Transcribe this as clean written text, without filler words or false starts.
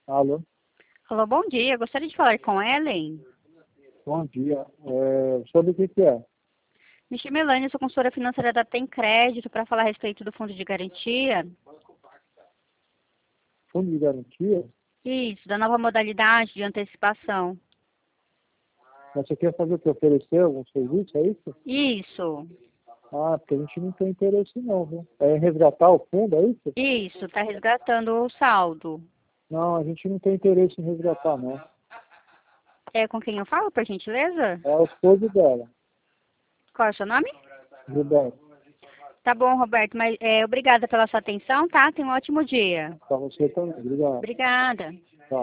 Alô, Alô, bom dia. Gostaria de falar com Ellen. bom dia. Sobre o que é? Me chamo Elaine, sou consultora financeira da Tem Crédito para falar a respeito do fundo de garantia. Fundo de garantia? Isso, da nova modalidade de antecipação. Mas você quer fazer o que? Oferecer algum serviço, é isso? Isso, Ah, porque a gente não tem interesse não, viu? É resgatar o fundo, é isso? isso, está resgatando o saldo. Não, a gente não tem interesse em resgatar, não. É com quem eu falo, por gentileza? É o esposo dela, Qual é o seu nome? Gilberto. Tá bom, Roberto, mas obrigada pela sua atenção, tá? Tenha um ótimo dia. Para você também. Obrigado. Obrigada.